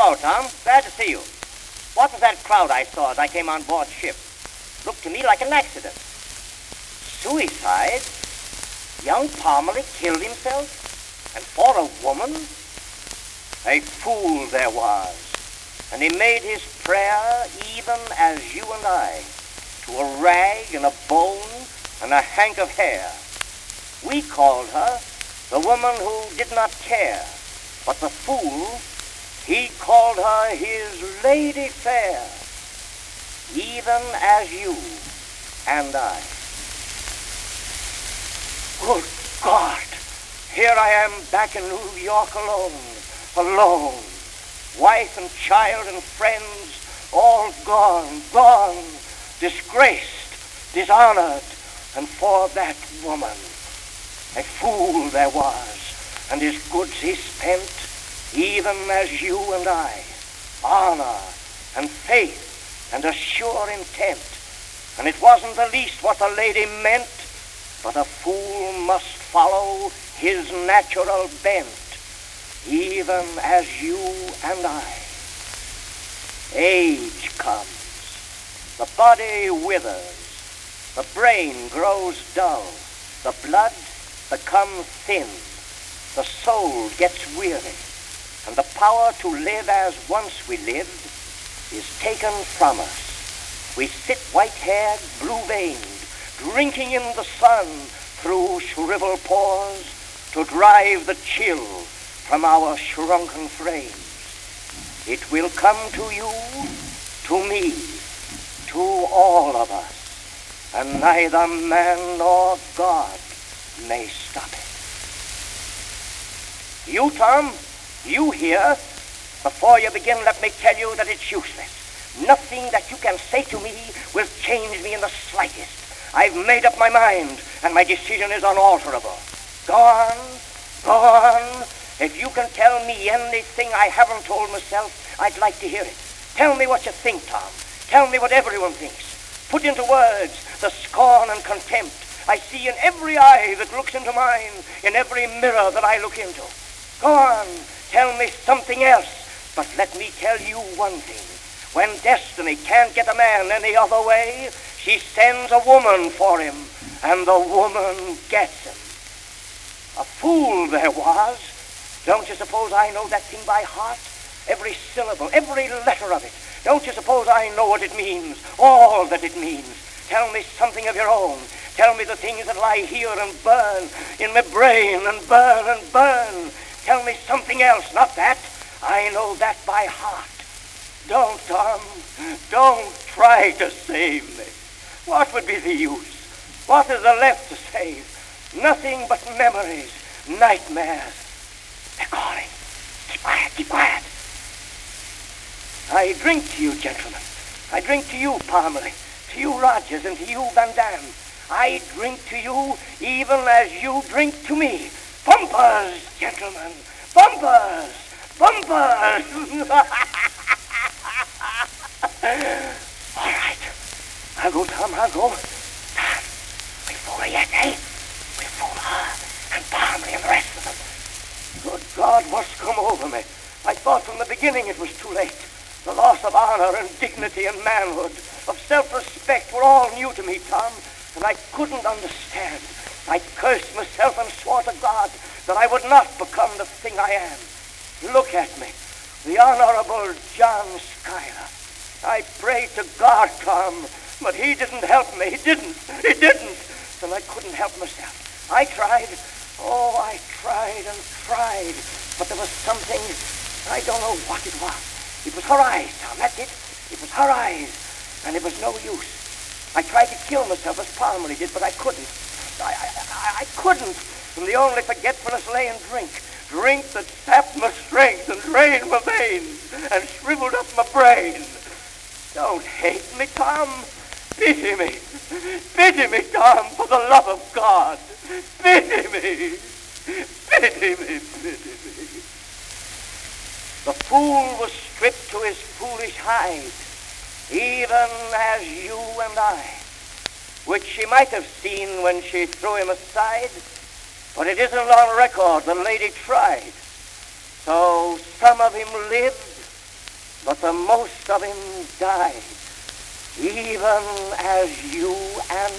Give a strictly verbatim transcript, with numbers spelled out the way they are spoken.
Hello, Tom. Glad to see you. What was that crowd I saw as I came on board ship? Looked to me like an accident. Suicide? Young Parmalee killed himself? And for a woman? A fool there was. And he made his prayer even as you and I, to a rag and a bone and a hank of hair. We called her the woman who did not care, but the fool, he called her his lady fair, even as you and I. Good God, here I am back in New York alone, alone. Wife and child and friends all gone, gone, disgraced, dishonored, and for that woman, a fool there was, and his goods he spent, even as you and I, honor and faith and a sure intent. And it wasn't the least what the lady meant, but a fool must follow his natural bent, even as you and I. Age comes, the body withers, the brain grows dull, the blood becomes thin, the soul gets weary, and the power to live as once we lived is taken from us. We sit white-haired, blue-veined, drinking in the sun through shriveled pores to drive the chill from our shrunken frames. It will come to you, to me, to all of us, and neither man nor God may stop it. You, Tom, you here, before you begin, let me tell you that it's useless. Nothing that you can say to me will change me in the slightest. I've made up my mind, and my decision is unalterable. Go on, go on. If you can tell me anything I haven't told myself, I'd like to hear it. Tell me what you think, Tom. Tell me what everyone thinks. Put into words the scorn and contempt I see in every eye that looks into mine, in every mirror that I look into. Go on, tell me something else, but let me tell you one thing. When destiny can't get a man any other way, she sends a woman for him, and the woman gets him. A fool there was. Don't you suppose I know that thing by heart? Every syllable, every letter of it. Don't you suppose I know what it means, all that it means? Tell me something of your own. Tell me the things that lie here and burn in my brain and burn and burn. Tell me something else, not that. I know that by heart. Don't, Tom. Don't try to save me. What would be the use? What is there left to save? Nothing but memories, nightmares. They're calling. Keep quiet, keep quiet. I drink to you, gentlemen. I drink to you, Parmalee, to you, Rogers, and to you, Van Dam. I drink to you even as you drink to me. Bumpers, gentlemen, bumpers, bumpers. All right. I'll go, Tom, I'll go. Tom, we fool her yet, eh? We fool her and Parmalee and the rest of them. Good God, what's come over me? I thought from the beginning it was too late. The loss of honor and dignity and manhood, of self-respect were all new to me, Tom, and I couldn't understand. I cursed myself and swore to God that I would not become the thing I am. Look at me, the Honorable John Schuyler. I prayed to God, Tom, but he didn't help me. He didn't. He didn't. And I couldn't help myself. I tried. Oh, I tried and tried, but there was something, I don't know what it was. It was her eyes, Tom, that's it. It was her eyes, and it was no use. I tried to kill myself as Parmalee did, but I couldn't. I, I, I, I couldn't. And the only forgetfulness lay in drink. Drink that sapped my strength and drained my veins and shriveled up my brain. Don't hate me, Tom. Pity me. Pity me, Tom, for the love of God. Pity me. Pity me, pity me. The fool was stripped to his foolish hide, even as you and I, which she might have seen when she threw him aside, but it isn't on record the lady tried. So some of him lived, but the most of him died, even as you and